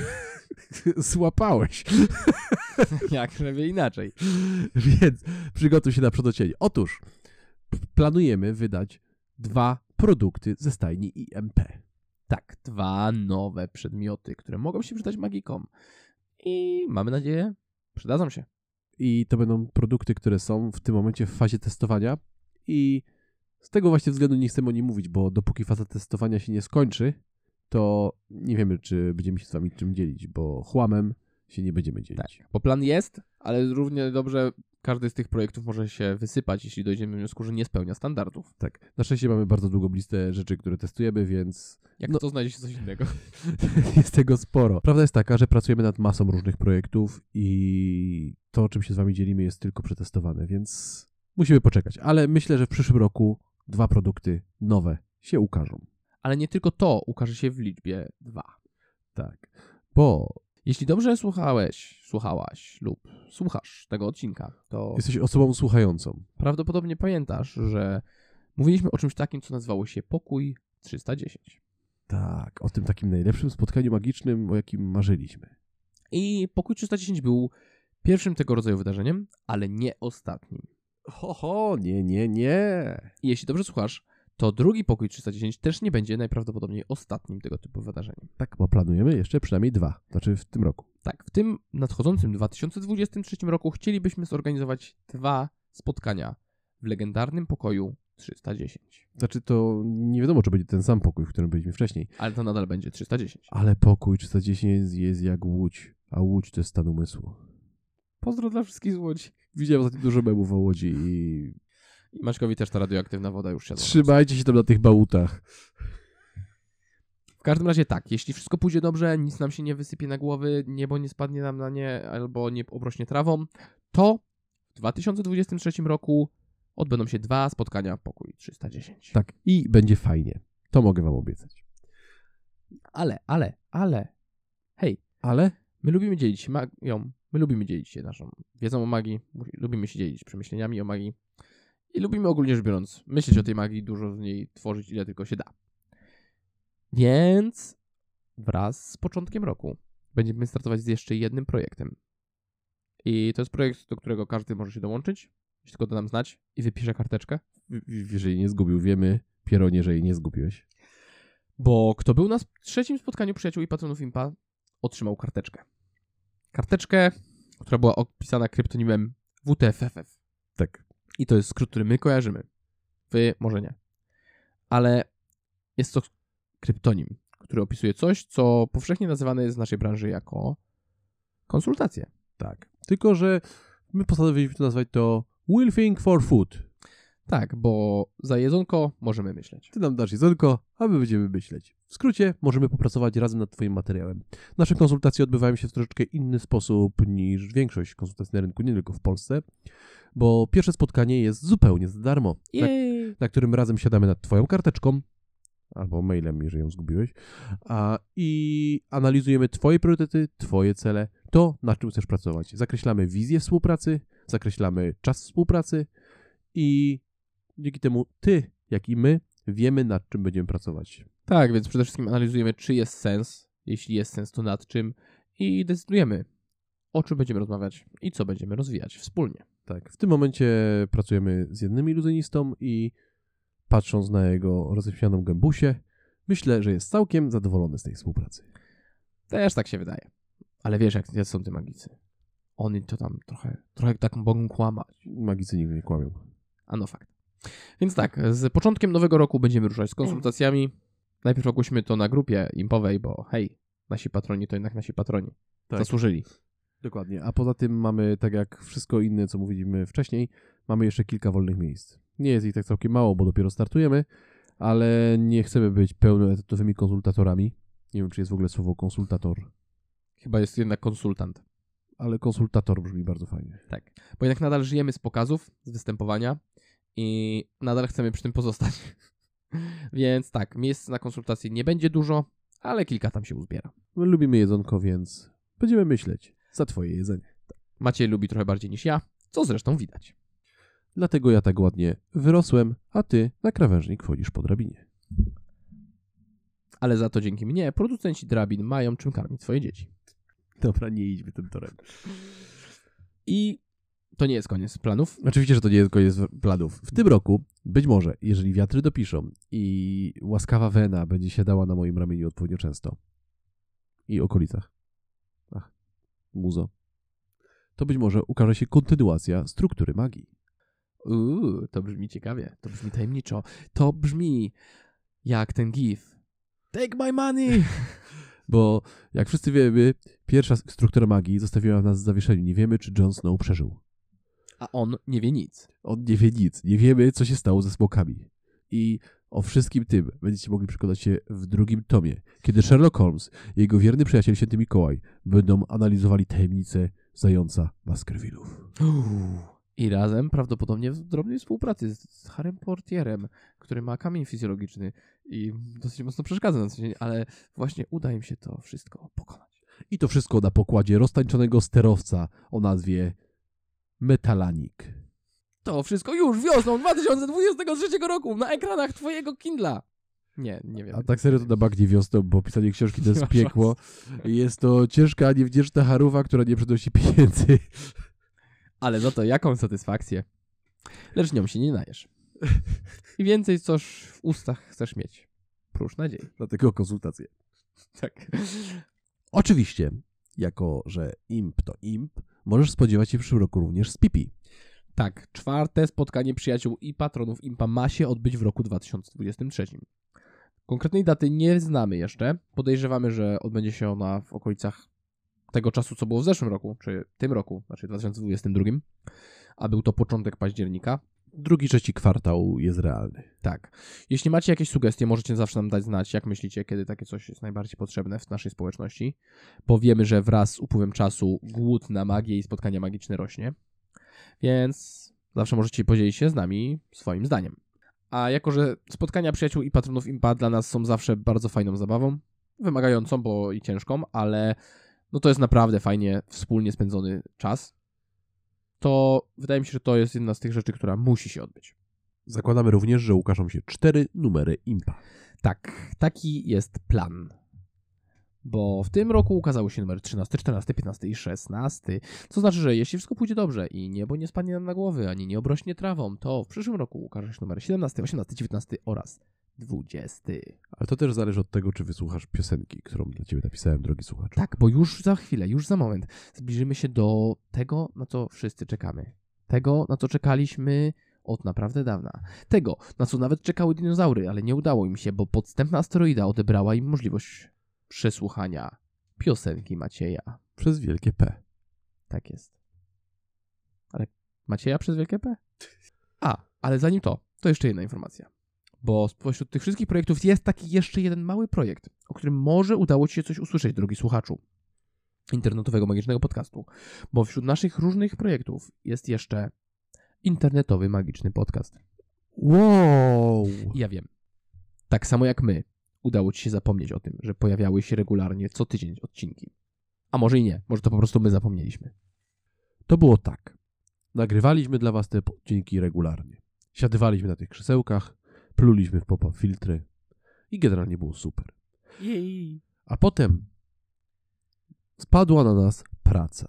Złapałeś. Jak żeby inaczej. Więc przygotuj się na przodocień. Otóż planujemy wydać dwa produkty ze stajni I M P. Tak, dwa nowe przedmioty, które mogą się przydać magikom. I mamy nadzieję, przydadzą się. I to będą produkty, które są w tym momencie w fazie testowania i z tego właśnie względu nie chcemy o nim mówić, bo dopóki faza testowania się nie skończy, to nie wiemy, czy będziemy się z wami czym dzielić, bo chłamem się nie będziemy dzielić. Tak, bo plan jest, ale równie dobrze każdy z tych projektów może się wysypać, jeśli dojdziemy do wniosku, że nie spełnia standardów. Tak. Na szczęście mamy bardzo długą listę rzeczy, które testujemy, więc... Jak no, to znajdzie się coś innego? jest tego sporo. Prawda jest taka, że pracujemy nad masą różnych projektów i to, czym się z wami dzielimy, jest tylko przetestowane, więc musimy poczekać. Ale myślę, że w przyszłym roku dwa produkty nowe się ukażą. Ale nie tylko to ukaże się w liczbie dwa. Tak, bo... Jeśli dobrze słuchałeś, słuchałaś lub słuchasz tego odcinka, to Jesteś osobą słuchającą. prawdopodobnie pamiętasz, że mówiliśmy o czymś takim, co nazywało się Pokój trzysta dziesięć. Tak, o tym takim najlepszym spotkaniu magicznym, o jakim marzyliśmy. I Pokój trzysta dziesięć był pierwszym tego rodzaju wydarzeniem, ale nie ostatnim. Ho, ho, nie, nie, nie. I jeśli dobrze słuchasz, to drugi Pokój trzysta dziesięć też nie będzie najprawdopodobniej ostatnim tego typu wydarzeniem. Tak, bo planujemy jeszcze przynajmniej dwa, znaczy w tym roku. Tak, w tym nadchodzącym dwa tysiące dwudziestym trzecim roku chcielibyśmy zorganizować dwa spotkania w legendarnym Pokoju trzysta dziesięć. Znaczy to nie wiadomo, czy będzie ten sam pokój, w którym byliśmy wcześniej. Ale to nadal będzie trzysta dziesięć. Ale pokój trzysta dziesięć jest jak Łódź, a Łódź to jest stan umysłu. Pozdro dla wszystkich z Łodzi. Widziałem ostatnio dużo memów o Łodzi i... I Maćkowi też ta radioaktywna woda już siadła. Trzymajcie się tam na tych bałutach. W każdym razie tak, jeśli wszystko pójdzie dobrze, nic nam się nie wysypie na głowy, niebo nie spadnie nam na nie, albo nie obrośnie trawą, to w dwa tysiące dwudziestym trzecim roku odbędą się dwa spotkania Pokój trzysta dziesięć. Tak, i będzie fajnie. To mogę wam obiecać. Ale, ale, ale, hej, Ale? my lubimy dzielić się magią, my lubimy dzielić się naszą wiedzą o magii, lubimy się dzielić przemyśleniami o magii i lubimy ogólnie rzecz biorąc myśleć o tej magii, dużo z niej tworzyć, ile tylko się da. Więc wraz z początkiem roku będziemy startować z jeszcze jednym projektem. I to jest projekt, do którego każdy może się dołączyć, jeśli tylko da nam znać i wypisze karteczkę. Jeżeli nie zgubił, wiemy, Pieronie, że jej nie zgubiłeś. Bo kto był na trzecim spotkaniu przyjaciół i patronów Impa, otrzymał karteczkę. Karteczkę, która była opisana kryptonimem W T F F. Tak. I to jest skrót, który my kojarzymy. Wy może nie. Ale jest to kryptonim, który opisuje coś, co powszechnie nazywane jest w naszej branży jako konsultacje. Tak. Tylko, że my postanowiliśmy to nazwać to Will Think for Food. Tak, bo za jedzonko możemy myśleć. Ty nam dasz jedzonko, a my będziemy myśleć. W skrócie, możemy popracować razem nad twoim materiałem. Nasze konsultacje odbywają się w troszeczkę inny sposób niż większość konsultacji na rynku, nie tylko w Polsce, bo pierwsze spotkanie jest zupełnie za darmo, na, na którym razem siadamy nad twoją karteczką, albo mailem, jeżeli ją zgubiłeś, a, i analizujemy twoje priorytety, twoje cele, to, nad czym chcesz pracować. Zakreślamy wizję współpracy, zakreślamy czas współpracy i dzięki temu ty, jak i my, wiemy, nad czym będziemy pracować. Tak, więc przede wszystkim analizujemy, czy jest sens, jeśli jest sens, to nad czym i decydujemy, o czym będziemy rozmawiać i co będziemy rozwijać wspólnie. Tak, w tym momencie pracujemy z jednym iluzjonistą i patrząc na jego roześmianą gębusię, myślę, że jest całkiem zadowolony z tej współpracy. Też tak się wydaje. Ale wiesz, jak jak są te magicy. Oni to tam trochę, trochę tak mogą kłamać. Magicy nigdy nie kłamią. A no fakt. Więc tak, z początkiem nowego roku będziemy ruszać z konsultacjami. Najpierw ogłosimy to na grupie impowej, bo hej, nasi patroni to jednak nasi patroni. Tak. Zasłużyli. Dokładnie. A poza tym mamy, tak jak wszystko inne, co mówiliśmy wcześniej, mamy jeszcze kilka wolnych miejsc. Nie jest ich tak całkiem mało, bo dopiero startujemy, ale nie chcemy być pełnoetatowymi konsultatorami. Nie wiem, czy jest w ogóle słowo konsultator, Chyba jest jednak konsultant. ale konsultator brzmi bardzo fajnie. Tak. Bo jednak nadal żyjemy z pokazów, z występowania i nadal chcemy przy tym pozostać. Więc tak, miejsc na konsultacje nie będzie dużo, ale kilka tam się uzbiera. My lubimy jedzonko, więc będziemy myśleć za twoje jedzenie. Maciej lubi trochę bardziej niż ja, co zresztą widać. Dlatego ja tak ładnie wyrosłem, a ty na krawężnik wchodzisz po drabinie. Ale za to dzięki mnie producenci drabin mają czym karmić swoje dzieci. Dobra, nie idźmy tym torem. I to nie jest koniec planów. Oczywiście, że to nie jest koniec planów. W tym roku, być może, jeżeli wiatry dopiszą i łaskawa wena będzie siadała na moim ramieniu odpowiednio często i okolicach, ach, muzo, to być może ukaże się kontynuacja struktury magii. Uuu, to brzmi ciekawie, to brzmi tajemniczo. To brzmi jak ten gif. Take my money! Bo, jak wszyscy wiemy, pierwsza struktura magii zostawiła nas w zawieszeniu. Nie wiemy, czy Jon Snow przeżył. A on nie wie nic. On nie wie nic. Nie wiemy, co się stało ze smokami. I o wszystkim tym będziecie mogli przekonać się w drugim tomie, kiedy Sherlock Holmes i jego wierny przyjaciel Święty Mikołaj będą analizowali tajemnicę zająca Baskervillów. I razem, prawdopodobnie w drobnej współpracy z Harrym Portierem, który ma kamień fizjologiczny i dosyć mocno przeszkadza na co dzień, ale właśnie uda im się to wszystko pokonać. I to wszystko na pokładzie roztańczonego sterowca o nazwie Metalanik. To wszystko już wiosną dwa tysiące dwudziestego trzeciego roku na ekranach twojego Kindla. Nie, nie wiem. A tak serio to na bagnie wiosną, bo pisanie książki to jest piekło. Jest to ciężka, niewdzięczna charuwa, która nie przynosi pieniędzy. Ale za to jaką satysfakcję. Lecz nią się nie najesz. I więcej coś w ustach chcesz mieć. Prócz nadziei. Dlatego konsultacje. Tak. Oczywiście, jako że imp to imp, możesz spodziewać się w przyszłym roku również z Pipi. Tak, czwarte spotkanie przyjaciół i patronów Impa ma się odbyć w roku dwa tysiące dwudziestym trzecim. Konkretnej daty nie znamy jeszcze. Podejrzewamy, że odbędzie się ona w okolicach tego czasu, co było w zeszłym roku, czy tym roku, znaczy dwa tysiące dwudziestym drugim, a był to początek października. Drugi, trzeci kwartał jest realny. Tak. Jeśli macie jakieś sugestie, możecie zawsze nam dać znać, jak myślicie, kiedy takie coś jest najbardziej potrzebne w naszej społeczności, bo wiemy, że wraz z upływem czasu głód na magię i spotkania magiczne rośnie, więc zawsze możecie podzielić się z nami swoim zdaniem. A jako, że spotkania przyjaciół i patronów Impa dla nas są zawsze bardzo fajną zabawą, wymagającą, bo i ciężką, ale no to jest naprawdę fajnie wspólnie spędzony czas, to wydaje mi się, że to jest jedna z tych rzeczy, która musi się odbyć. Zakładamy również, że ukażą się cztery numery Impa. Tak, taki jest plan. Bo w tym roku ukazały się numery trzynasty, czternasty, piętnasty i szesnasty. Co znaczy, że jeśli wszystko pójdzie dobrze i niebo nie spadnie nam na głowy, ani nie obrośnie trawą, to w przyszłym roku ukaże się numer siedemnasty, osiemnasty, dziewiętnasty oraz dwudziesty. Ale to też zależy od tego, czy wysłuchasz piosenki, którą dla ciebie napisałem, drogi słuchaczu. Tak, bo już za chwilę, już za moment zbliżymy się do tego, na co wszyscy czekamy. Tego, na co czekaliśmy od naprawdę dawna. Tego, na co nawet czekały dinozaury, ale nie udało im się, bo podstępna asteroida odebrała im możliwość przesłuchania piosenki Macieja. Przez wielkie P. Tak jest. Ale Macieja przez wielkie P? A, ale zanim to, to jeszcze jedna informacja. Bo spośród tych wszystkich projektów jest taki jeszcze jeden mały projekt, o którym może udało ci się coś usłyszeć, drogi słuchaczu internetowego magicznego podcastu. Bo wśród naszych różnych projektów jest jeszcze internetowy magiczny podcast. Wow! Ja wiem. Tak samo jak my, udało ci się zapomnieć o tym, że pojawiały się regularnie co tydzień odcinki. A może i nie, może to po prostu my zapomnieliśmy. To było tak. Nagrywaliśmy dla was te odcinki regularnie. Siadywaliśmy na tych krzesełkach, pluliśmy w pop-up filtry i generalnie było super. Jej. A potem spadła na nas praca.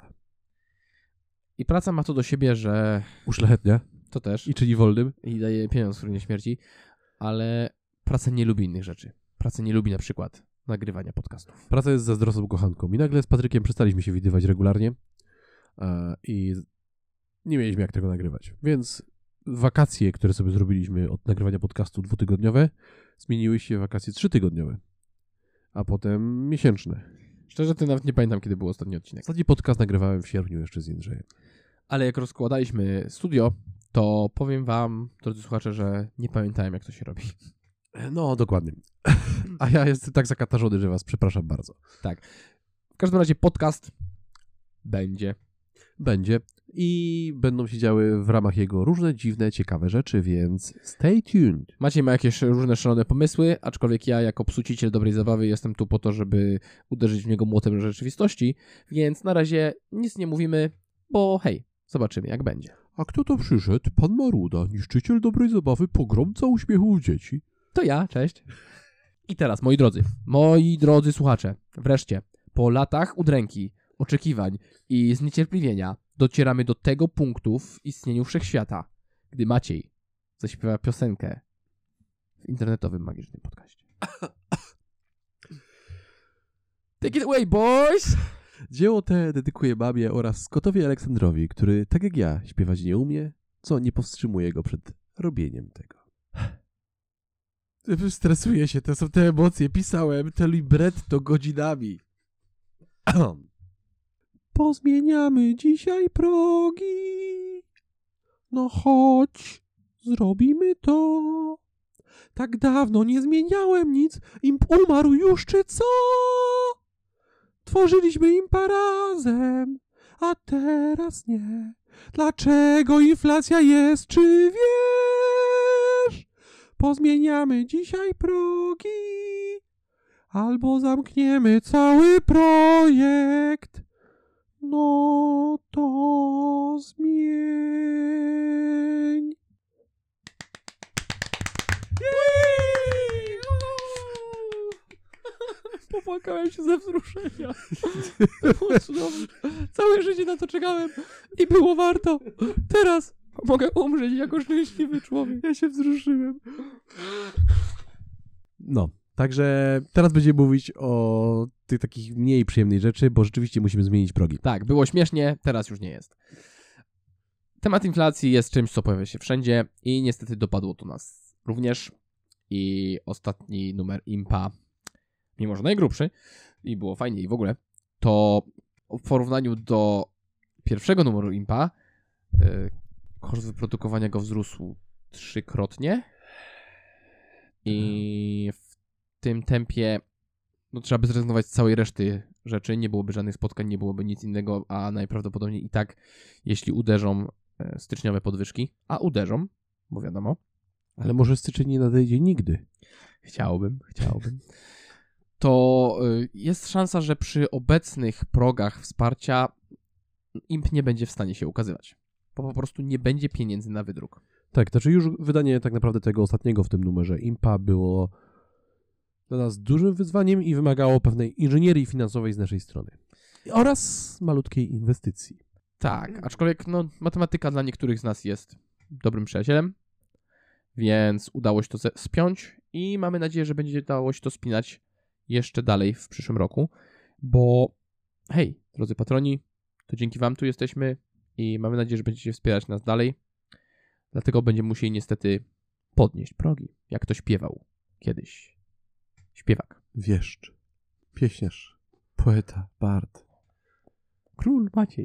I praca ma to do siebie, że Uszlachetnia to też i czyni wolnym. i daje pieniądz, który nie śmierci, ale praca nie lubi innych rzeczy. Praca nie lubi na przykład nagrywania podcastów. Praca jest zazdrosną kochanką i nagle z Patrykiem przestaliśmy się widywać regularnie e, i nie mieliśmy jak tego nagrywać. Więc wakacje, które sobie zrobiliśmy od nagrywania podcastu dwutygodniowe, zmieniły się w wakacje trzytygodniowe, a potem miesięczne. Szczerze, to nawet nie pamiętam, kiedy był ostatni odcinek. Ostatni podcast nagrywałem w sierpniu jeszcze z Jędrzejem. Ale jak rozkładaliśmy studio, to powiem wam, drodzy słuchacze, że nie pamiętałem, jak to się robi. No, dokładnie. A ja jestem tak zakatarzony, że was przepraszam bardzo. Tak. W każdym razie podcast będzie. Będzie. I będą się działy w ramach jego różne dziwne, ciekawe rzeczy, więc stay tuned. Maciej ma jakieś różne szalone pomysły, aczkolwiek ja jako psuciciel dobrej zabawy jestem tu po to, żeby uderzyć w niego młotem rzeczywistości, więc na razie nic nie mówimy, bo hej, zobaczymy jak będzie. A kto to przyszedł? Pan Maruda, niszczyciel dobrej zabawy, pogromca uśmiechów dzieci. To ja, cześć. I teraz, moi drodzy, moi drodzy słuchacze, wreszcie, po latach udręki, oczekiwań i zniecierpliwienia docieramy do tego punktu w istnieniu wszechświata, gdy Maciej zaśpiewa piosenkę w internetowym magicznym podcaście. Take it away, boys! Dzieło te dedykuję babie oraz Scottowi Aleksandrowi, który, tak jak ja, śpiewać nie umie, co nie powstrzymuje go przed robieniem tego. Stresuję się, to są te emocje. Pisałem te libretto godzinami. Pozmieniamy dzisiaj progi. No chodź, zrobimy to. Tak dawno nie zmieniałem nic. Imp umarł już, czy co? Tworzyliśmy impa razem, a teraz nie. Dlaczego inflacja jest, czy wiesz? Pozmieniamy dzisiaj progi, albo zamkniemy cały projekt. No to zmień. Popłakałem się ze wzruszenia. Było cudowne. Całe życie na to czekałem i było warto. Teraz mogę umrzeć jako szczęśliwy człowiek. Ja się wzruszyłem. No, także teraz będziemy mówić o tych takich mniej przyjemnych rzeczy, bo rzeczywiście musimy zmienić progi. Tak, było śmiesznie, teraz już nie jest. Temat inflacji jest czymś, co pojawia się wszędzie i niestety dopadło to nas również. I ostatni numer impa, mimo że najgrubszy i było fajnie i w ogóle, to w porównaniu do pierwszego numeru impa yy, koszt wyprodukowania go wzrósł trzykrotnie i w tym tempie no, trzeba by zrezygnować z całej reszty rzeczy, nie byłoby żadnych spotkań, nie byłoby nic innego, a najprawdopodobniej i tak, jeśli uderzą yy, styczniowe podwyżki, a uderzą, bo wiadomo. Ale może styczeń nie nadejdzie nigdy. Chciałbym, chciałbym. To yy, jest szansa, że przy obecnych progach wsparcia imp nie będzie w stanie się ukazywać. Bo po prostu nie będzie pieniędzy na wydruk. Tak, to znaczy już wydanie tak naprawdę tego ostatniego w tym numerze impa było dla nas dużym wyzwaniem i wymagało pewnej inżynierii finansowej z naszej strony. Oraz malutkiej inwestycji. Tak, aczkolwiek no, matematyka dla niektórych z nas jest dobrym przyjacielem, więc udało się to spiąć i mamy nadzieję, że będzie dało się to spinać jeszcze dalej w przyszłym roku, bo hej, drodzy patroni, to dzięki wam tu jesteśmy i mamy nadzieję, że będziecie wspierać nas dalej, dlatego będziemy musieli niestety podnieść progi, jak to śpiewał kiedyś śpiewak. Wieszcz, pieśniarz, poeta, bard. Król Maciej.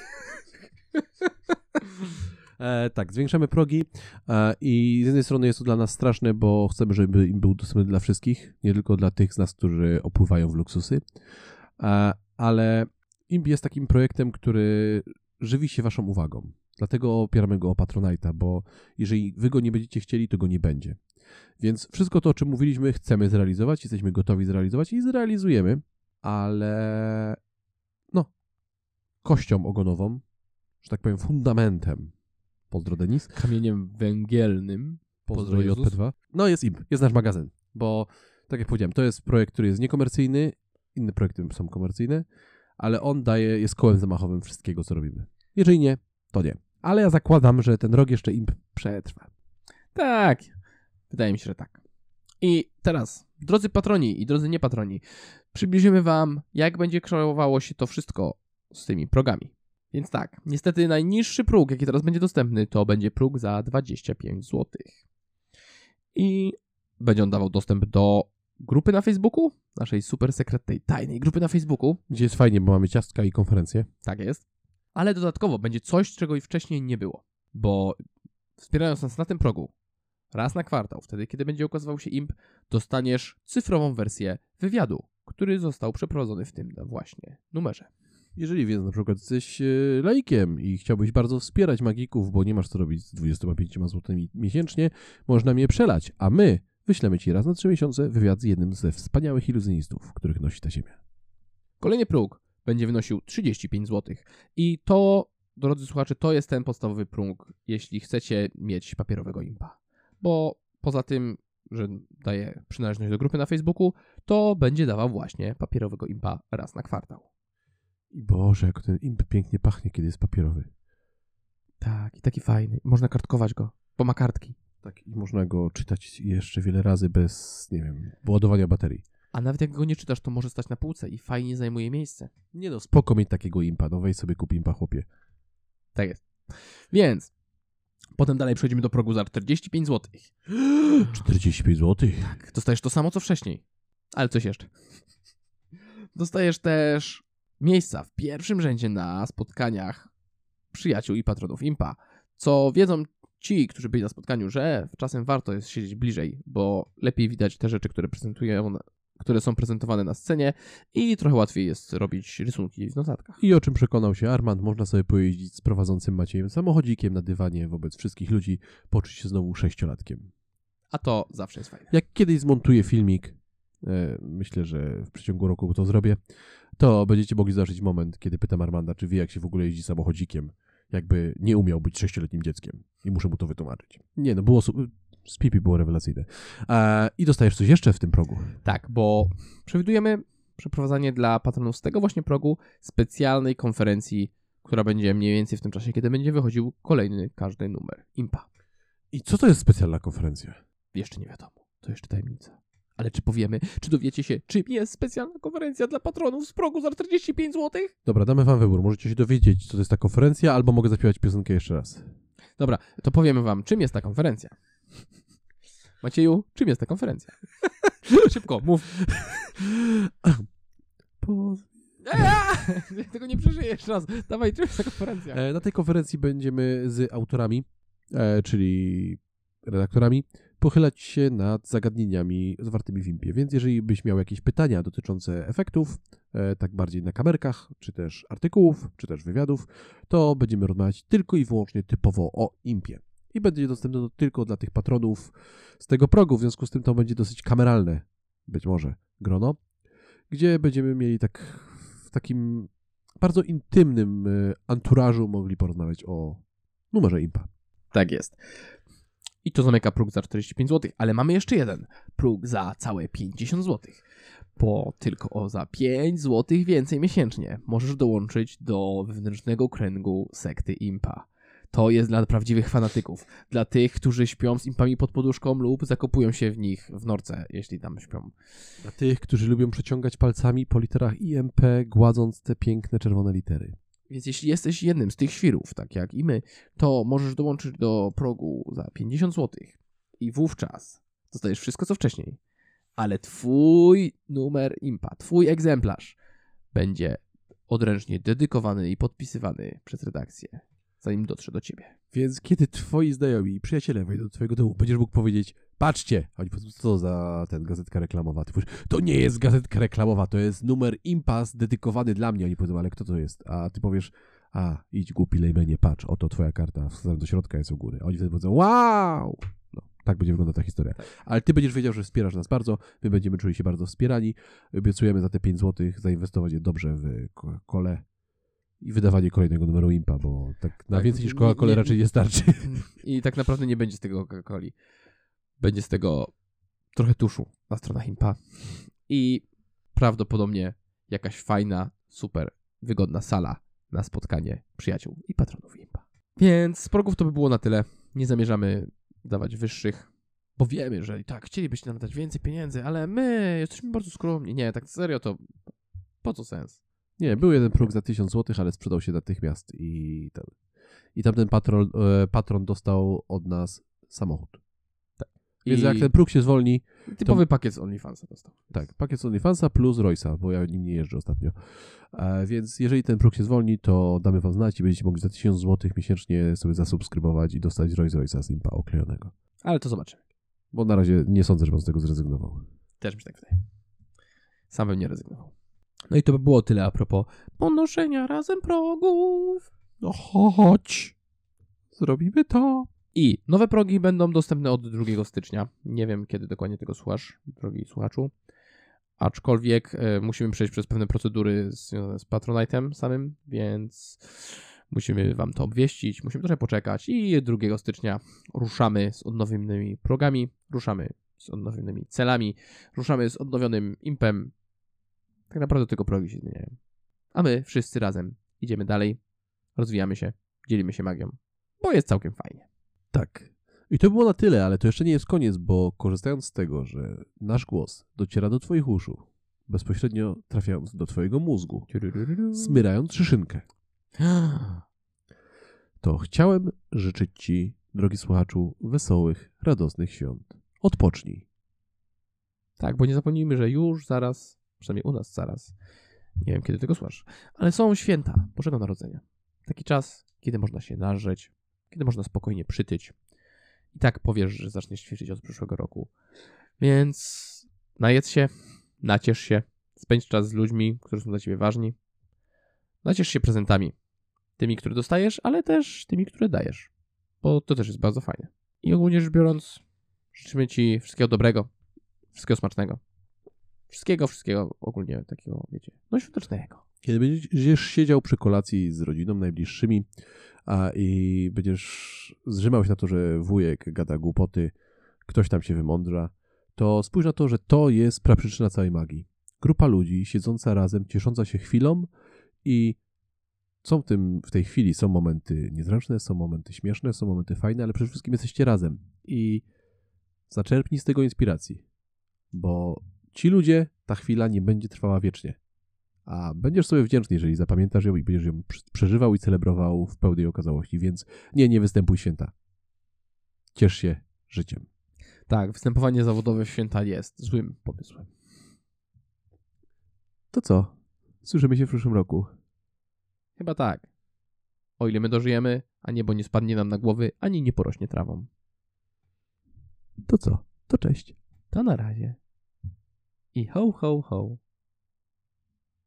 E, tak, zwiększamy progi e, i z jednej strony jest to dla nas straszne, bo chcemy, żeby im był dostępny dla wszystkich, nie tylko dla tych z nas, którzy opływają w luksusy, e, ale imp jest takim projektem, który żywi się waszą uwagą. Dlatego opieramy go o Patronite'a, bo jeżeli wy go nie będziecie chcieli, to go nie będzie. Więc wszystko to, o czym mówiliśmy, chcemy zrealizować, jesteśmy gotowi zrealizować i zrealizujemy, ale no, kością ogonową, że tak powiem fundamentem, pozdro Denis, Kamieniem węgielnym, pozdro J P dwa, no jest imp, jest nasz magazyn, bo tak jak powiedziałem, to jest projekt, który jest niekomercyjny, inne projekty są komercyjne, ale on daje, jest kołem zamachowym wszystkiego, co robimy. Jeżeli nie, to nie. Ale ja zakładam, że ten rok jeszcze imp przetrwa. Tak, wydaje mi się, że tak. I teraz, drodzy patroni i drodzy niepatroni, przybliżymy wam, jak będzie kształtowało się to wszystko z tymi progami. Więc tak, niestety najniższy próg, jaki teraz będzie dostępny, to będzie próg za dwadzieścia pięć złotych. I będzie on dawał dostęp do grupy na Facebooku, naszej super sekretnej, tajnej grupy na Facebooku. Gdzie jest fajnie, bo mamy ciastka i konferencje. Tak jest. Ale dodatkowo będzie coś, czego i wcześniej nie było. Bo wspierając nas na tym progu, raz na kwartał, wtedy kiedy będzie ukazywał się imp, dostaniesz cyfrową wersję wywiadu, który został przeprowadzony w tym właśnie numerze. Jeżeli więc na przykład jesteś e, laikiem i chciałbyś bardzo wspierać magików, bo nie masz co robić z dwudziestoma pięcioma złotymi miesięcznie, można mnie przelać, a my wyślemy Ci raz na trzy miesiące wywiad z jednym ze wspaniałych iluzjonistów, których nosi ta ziemia. Kolejny próg będzie wynosił trzydzieści pięć złotych i to, drodzy słuchacze, to jest ten podstawowy próg, jeśli chcecie mieć papierowego impa. Bo poza tym, że daje przynależność do grupy na Facebooku, to będzie dawał właśnie papierowego impa raz na kwartał. I Boże, jak ten imp pięknie pachnie, kiedy jest papierowy. Tak, i taki fajny. Można kartkować go, bo ma kartki. Tak, i można go czytać jeszcze wiele razy bez, nie wiem, ładowania baterii. A nawet jak go nie czytasz, to może stać na półce i fajnie zajmuje miejsce. Nie no, spoko mieć takiego impa, no weź sobie kup impa, chłopie. Tak jest. Więc potem dalej przechodzimy do progu za czterdzieści pięć złotych. czterdzieści pięć złotych? Tak, dostajesz to samo co wcześniej. Ale coś jeszcze. Dostajesz też miejsca w pierwszym rzędzie na spotkaniach przyjaciół i patronów impa. Co wiedzą ci, którzy byli na spotkaniu, że czasem warto jest siedzieć bliżej, bo lepiej widać te rzeczy, które prezentują, które są prezentowane na scenie i trochę łatwiej jest robić rysunki w notatkach. I o czym przekonał się Armand, można sobie pojeździć z prowadzącym Maciejem samochodzikiem na dywanie wobec wszystkich ludzi, poczuć się znowu sześciolatkiem. A to zawsze jest fajne. Jak kiedyś zmontuję filmik, e, myślę, że w przeciągu roku to zrobię, to będziecie mogli zobaczyć moment, kiedy pytam Armanda, czy wie, jak się w ogóle jeździ samochodzikiem, jakby nie umiał być sześcioletnim dzieckiem i muszę mu to wytłumaczyć. Nie no, było su- z Pipi było rewelacyjne. E, I dostajesz coś jeszcze w tym progu. Tak, bo przewidujemy przeprowadzanie dla patronów z tego właśnie progu specjalnej konferencji, która będzie mniej więcej w tym czasie, kiedy będzie wychodził kolejny każdy numer impa. I co to jest specjalna konferencja? Jeszcze nie wiadomo, to jeszcze tajemnica. Ale czy powiemy, czy dowiecie się, czym jest specjalna konferencja dla patronów z progu za czterdzieści pięć złotych? Dobra, damy wam wybór. Możecie się dowiedzieć, co to jest ta konferencja, albo mogę zaśpiewać piosenkę jeszcze raz. Dobra, to powiemy wam, czym jest ta konferencja. Macieju, czym jest ta konferencja? Szybko, mów. Po... Eee, tego nie przeżyję jeszcze raz. Dawaj, czym jest ta konferencja? E, na tej konferencji będziemy z autorami, e, czyli redaktorami, pochylać się nad zagadnieniami zawartymi w impie. Więc jeżeli byś miał jakieś pytania dotyczące efektów, e, tak bardziej na kamerkach, czy też artykułów, czy też wywiadów, to będziemy rozmawiać tylko i wyłącznie typowo o impie. I będzie dostępne to tylko dla tych patronów z tego progu, w związku z tym to będzie dosyć kameralne, być może, grono, gdzie będziemy mieli tak w takim bardzo intymnym anturażu mogli porozmawiać o numerze impa. Tak jest. I to zamyka próg za czterdzieści pięć złotych, ale mamy jeszcze jeden próg za całe pięćdziesiąt złotych. Bo tylko o za pięć złotych więcej miesięcznie możesz dołączyć do wewnętrznego kręgu sekty impa. To jest dla prawdziwych fanatyków, dla tych, którzy śpią z impami pod poduszką lub zakopują się w nich w norce, jeśli tam śpią. Dla tych, którzy lubią przeciągać palcami po literach I M P, gładząc te piękne czerwone litery. Więc jeśli jesteś jednym z tych świrów, tak jak i my, to możesz dołączyć do progu za pięćdziesiąt złotych i wówczas dostajesz wszystko co wcześniej, ale twój numer impa, twój egzemplarz będzie odręcznie dedykowany i podpisywany przez redakcję, zanim dotrze do ciebie. Więc kiedy twoi znajomi i przyjaciele wejdą do twojego domu, będziesz mógł powiedzieć, patrzcie, oni powiedzą, co to za ten gazetka reklamowa? Ty powiesz, to nie jest gazetka reklamowa, to jest numer impas dedykowany dla mnie. Oni powiedzą, ale kto to jest? A ty powiesz, a idź głupi lejmenie, patrz, oto twoja karta, wskazana do środka jest u góry. A oni wtedy powiedzą, wow! No, tak będzie wyglądać ta historia. Tak. Ale ty będziesz wiedział, że wspierasz nas bardzo, my będziemy czuli się bardzo wspierani, obiecujemy za te pięć złotych zainwestować je dobrze w Coca-Colę i wydawanie kolejnego numeru impa, bo tak na tak, więcej niż Coca-Colę raczej nie starczy. I tak naprawdę nie będzie z tego Coca-Coli. Będzie z tego trochę tuszu na stronach impa i prawdopodobnie jakaś fajna, super wygodna sala na spotkanie przyjaciół i patronów impa. Więc z progów to by było na tyle. Nie zamierzamy dawać wyższych, bo wiemy, że i tak chcielibyście nam dać więcej pieniędzy, ale my jesteśmy bardzo skromni. Nie, tak serio to po co sens? Nie, był jeden próg za tysiąc złotych, ale sprzedał się natychmiast i ten. I tamten patron, e, patron dostał od nas samochód. Tak. Więc I jak ten próg się zwolni, typowy pakiet z OnlyFansa dostał. tak, pakiet z OnlyFansa plus Royce'a, bo ja nim nie jeżdżę ostatnio. E, więc jeżeli ten próg się zwolni, to damy wam znać i będziecie mogli za tysiąc złotych miesięcznie sobie zasubskrybować i dostać Rolls Royce'a z Impa oklejonego. Ale to zobaczymy. Bo na razie nie sądzę, żebym z tego zrezygnował. Też mi się tak wydaje. Sam bym nie rezygnował. No i to by było tyle a propos ponoszenia razem progów. No chodź, zrobimy to. I nowe progi będą dostępne od drugiego stycznia. Nie wiem, kiedy dokładnie tego słuchasz, drogi słuchaczu. Aczkolwiek e, musimy przejść przez pewne procedury związane z Patronite'em samym, więc musimy wam to obwieścić, musimy trochę poczekać i drugiego stycznia ruszamy z odnowionymi progami, ruszamy z odnowionymi celami, ruszamy z odnowionym impem. Tak naprawdę tylko progi się zmieniają. A my wszyscy razem idziemy dalej, rozwijamy się, dzielimy się magią, bo jest całkiem fajnie. Tak. I to było na tyle, ale to jeszcze nie jest koniec, bo korzystając z tego, że nasz głos dociera do twoich uszu, bezpośrednio trafiając do twojego mózgu, smyrając szyszynkę, to chciałem życzyć ci, drogi słuchaczu, wesołych, radosnych świąt. Odpocznij. Tak, bo nie zapomnijmy, że już zaraz, przynajmniej u nas zaraz, nie wiem kiedy tego słuchasz, ale są święta Bożego Narodzenia. Taki czas, kiedy można się nażreć, kiedy można spokojnie przytyć. I tak powiesz, że zaczniesz ćwiczyć od przyszłego roku. Więc najedz się, naciesz się, spędź czas z ludźmi, którzy są dla ciebie ważni. Naciesz się prezentami. Tymi, które dostajesz, ale też tymi, które dajesz. Bo to też jest bardzo fajne. I ogólnie rzecz biorąc, życzymy ci wszystkiego dobrego, wszystkiego smacznego. Wszystkiego, wszystkiego ogólnie takiego, wiecie, no świątecznego. Kiedy będziesz siedział przy kolacji z rodziną najbliższymi a i będziesz zrzymał się na to, że wujek gada głupoty, ktoś tam się wymądrza, to spójrz na to, że to jest praprzyczyna całej magii. Grupa ludzi siedząca razem, ciesząca się chwilą i są w, tym, w tej chwili są momenty niezręczne, są momenty śmieszne, są momenty fajne, ale przede wszystkim jesteście razem i zaczerpnij z tego inspiracji, bo ci ludzie, ta chwila nie będzie trwała wiecznie. A będziesz sobie wdzięczny, jeżeli zapamiętasz ją i będziesz ją przeżywał i celebrował w pełnej okazałości, więc nie, nie występuj święta. Ciesz się życiem. Tak, występowanie zawodowe w święta jest złym pomysłem. To co? Słyszymy się w przyszłym roku. Chyba tak. O ile my dożyjemy, a niebo nie spadnie nam na głowy, ani nie porośnie trawą. To co? To cześć. To na razie. I ho, ho, ho.